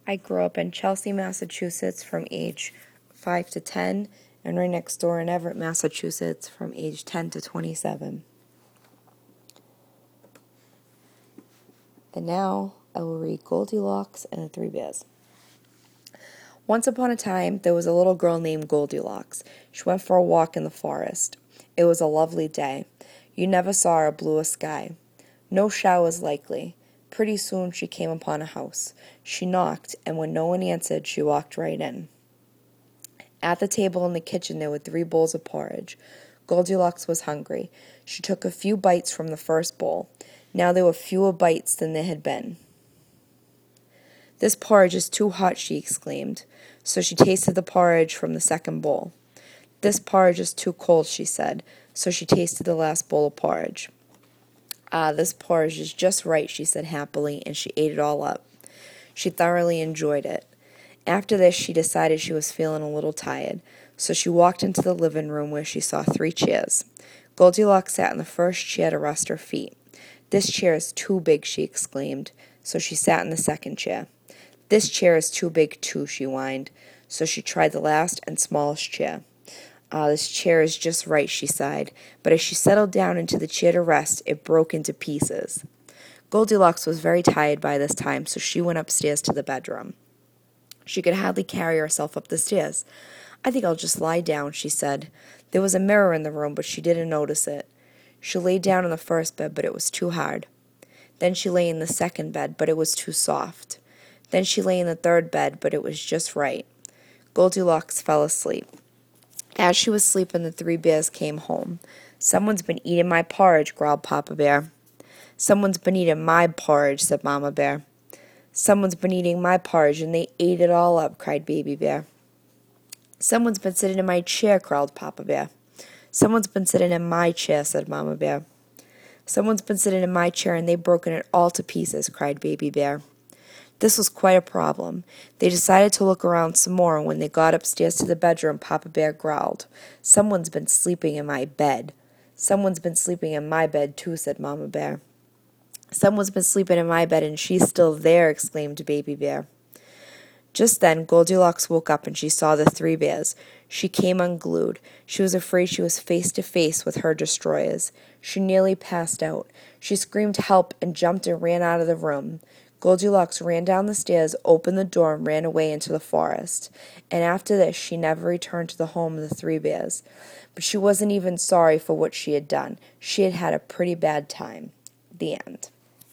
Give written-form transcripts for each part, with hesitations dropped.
I grew up in Chelsea, Massachusetts from age 5 to 10, and right next door in Everett, Massachusetts from age 10 to 27. And now I will read Goldilocks and the Three Bears. Once upon a time, there was a little girl named Goldilocks. She went for a walk in the forest. It was a lovely day. You never saw a bluer sky. No showers likely. Pretty soon she came upon a house. She knocked, and when no one answered, she walked right in. At the table in the kitchen there were 3 bowls of porridge. Goldilocks was hungry. She took a few bites from the first bowl. Now there were fewer bites than there had been. "This porridge is too hot," she exclaimed. So she tasted the porridge from the second bowl. "This porridge is too cold," she said. So she tasted the last bowl of porridge. "Ah, this porridge is just right," she said happily, and she ate it all up. She thoroughly enjoyed it. After this, she decided she was feeling a little tired, so she walked into the living room where she saw 3 chairs. Goldilocks sat in the first chair to rest her feet. "This chair is too big," she exclaimed, so she sat in the second chair. "This chair is too big too," she whined, so she tried the last and smallest chair. "Ah, this chair is just right," she sighed, but as she settled down into the chair to rest, it broke into pieces. Goldilocks was very tired by this time, so she went upstairs to the bedroom. She could hardly carry herself up the stairs. "I think I'll just lie down," she said. There was a mirror in the room, but she didn't notice it. She lay down in the first bed, but it was too hard. Then she lay in the second bed, but it was too soft. Then she lay in the third bed, but it was just right. Goldilocks fell asleep. As she was sleeping, the 3 bears came home. "Someone's been eating my porridge," growled Papa Bear. "Someone's been eating my porridge," said Mama Bear. "Someone's been eating my porridge, and they ate it all up," cried Baby Bear. "Someone's been sitting in my chair," growled Papa Bear. "Someone's been sitting in my chair," said Mama Bear. "Someone's been sitting in my chair, and they've broken it all to pieces," cried Baby Bear. This was quite a problem. They decided to look around some more, and when they got upstairs to the bedroom, Papa Bear growled, "Someone's been sleeping in my bed." "Someone's been sleeping in my bed, too," said Mama Bear. "Someone's been sleeping in my bed, and she's still there," exclaimed Baby Bear. Just then Goldilocks woke up, and she saw the 3 bears. She came unglued. She was afraid she was face to face with her destroyers. She nearly passed out. She screamed help and jumped and ran out of the room. Goldilocks ran down the stairs, opened the door, and ran away into the forest. And after this, she never returned to the home of the 3 bears. But she wasn't even sorry for what she had done. She had had a pretty bad time. The end.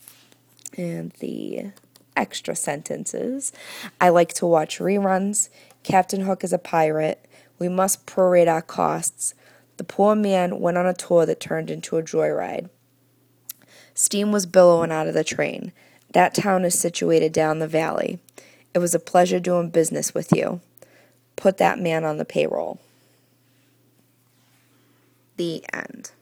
And the extra sentences. I like to watch reruns. Captain Hook is a pirate. We must prorate our costs. The poor man went on a tour that turned into a joyride. Steam was billowing out of the train. That town is situated down the valley. It was a pleasure doing business with you. Put that man on the payroll. The end.